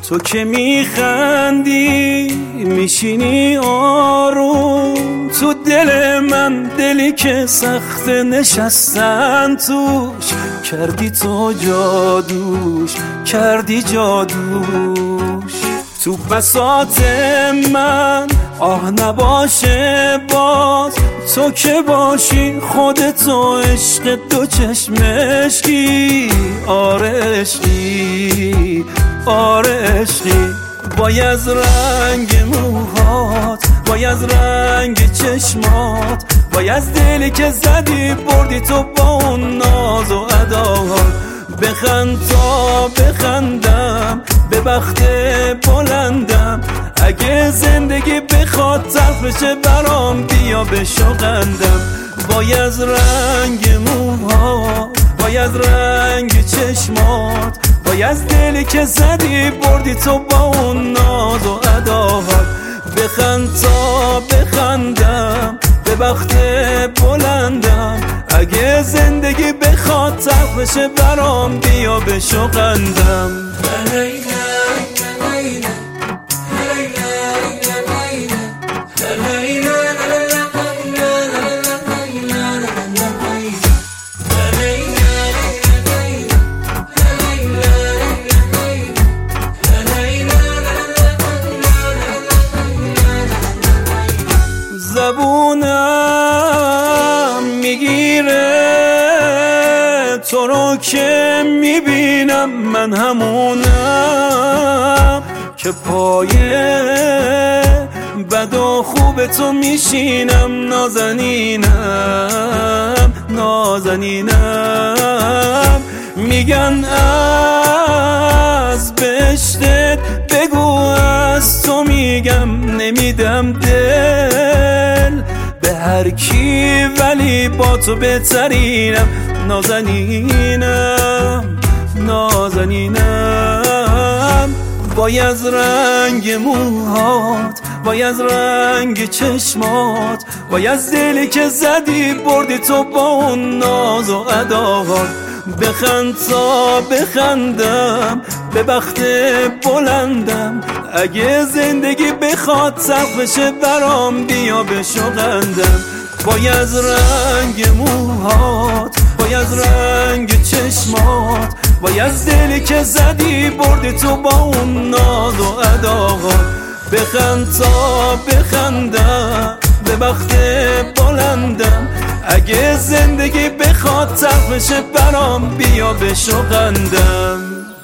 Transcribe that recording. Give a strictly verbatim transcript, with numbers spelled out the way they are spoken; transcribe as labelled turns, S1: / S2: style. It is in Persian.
S1: تو که میخندی میشینی آروم، تو دل من دلی که سخت نشستن توش، کردی تو جادوش، کردی جادوش. تو بساط من آه نباشه باز، تو که باشی خودتو عشق دو چشم عشقی، آره عشقی، آره عشقی. وای از رنگ موهات، وای از رنگ چشمات، وای از دلی که زدی بردی تو با اون ناز و اداهات. بخند تا بخندم به بخت بلندم، اگه زندگی بخواد تلخ بشه برام بیا بشقندم. وای از رنگ موهات، وای از رنگ چشمات، وای از دلی که زدی بردی تو با اون ناز و اداهات. بخند تا بخندم به بخت بلندم، اگه زندگی بخواد تلخ بشه برام بیا بشقندم. زبونم میگیره تو رو که میبینم، من همونم که پایه بد و خوب تو میشینم. نازنینم نازنینم، میگن از بهشتت بگو از تو میگم، نمیدم دل به هر کی ولی با تو بهترینم. نازنینم نازنینم، وای از رنگ موهات، وای از رنگ چشمات، وای از دلی که زدی بردی تو با اون ناز و اداهات. بخند تا بخندم به بخت بلندم، اگه زندگی بخواد تلخ بشه برام بیا بشقندم. وای از رنگ موهات، وای از رنگ چشمات، وای از دلی که زدی بردی تو با اون ناز و اداهات. بخند تا بخندم به بخت بلندم، اگه زندگی بخواد تلخ بشه برام بیا بشقندم.